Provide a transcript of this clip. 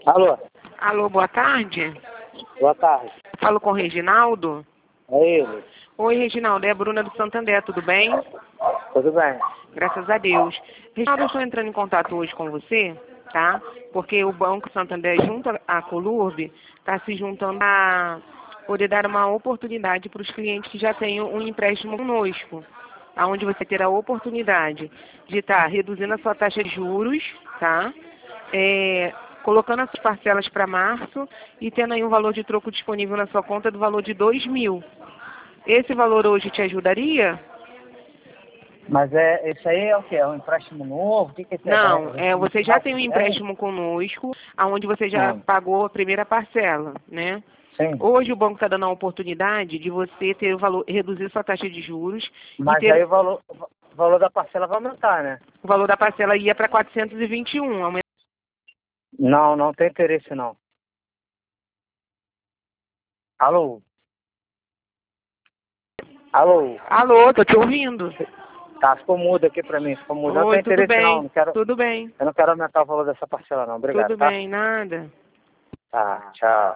Alô? Alô, boa tarde. Boa tarde. Falo com o Reginaldo. É ele. Oi, Reginaldo, é a Bruna do Santander, tudo bem? Tudo bem? Graças a Deus. Reginaldo, eu estou entrando em contato hoje com você, tá? Porque o Banco Santander, junto à Colurb, está se juntando a poder dar uma oportunidade para os clientes que já têm um empréstimo conosco, aonde você terá a oportunidade de estar reduzindo a sua taxa de juros, tá? Colocando as parcelas para março e tendo aí um valor de troco disponível na sua conta do valor de 2.000. Esse valor hoje te ajudaria? Mas isso aí é o quê? É um empréstimo novo? O que é? Não, você já tem um empréstimo conosco, aonde você já pagou a primeira parcela, né? Sim. Hoje o banco está dando a oportunidade de você ter o valor, reduzir sua taxa de juros. Mas aí o valor da parcela vai aumentar, né? O valor da parcela ia para 421. Não, não tem interesse não. Alô? Alô? Alô, tô te ouvindo. Tá, ficou mudo aqui pra mim. Ficou mudo. Não Oi, tem tudo interesse bem? não. Não quero, Tudo bem. eu não quero aumentar o valor dessa parcela não. Obrigado, Tudo tá? bem, nada. Tá, tchau.